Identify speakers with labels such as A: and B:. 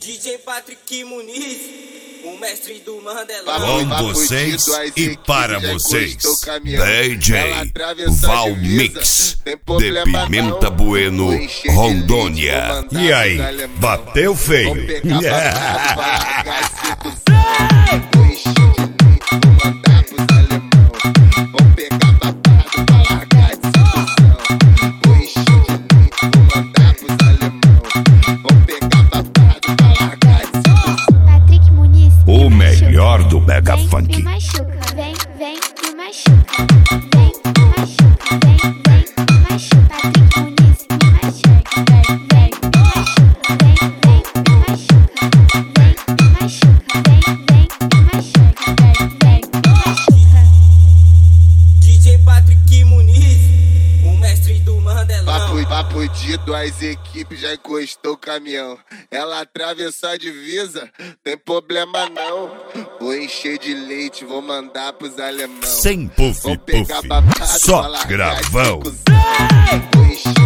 A: DJ Patrick Muniz, o mestre do Mandelão.
B: Com vocês e para vocês, DJ Valmix, de Pimenta Bueno, Rondônia.
C: E aí, bateu feio? O melhor do Mega Funk.
D: Me machuca, vem, me machuca. Vem, me machuca, vem, me machuca. Patrick Muniz, me machuca. Vem, me machuca, vem, me machuca. Vem, me machuca, vem, me machuca. Vem, me machuca.
A: DJ Patrick Muniz, o mestre do Mandelão.
E: Papo de duas equipes, já encostou o caminhão. Ela atravessou a divisa, tem problema não. Vou encher de leite, vou mandar pros alemão.
C: Sem puff,
E: Vou pegar
C: puff,
E: babado,
C: só
E: falar
C: gravão.
E: Vou encher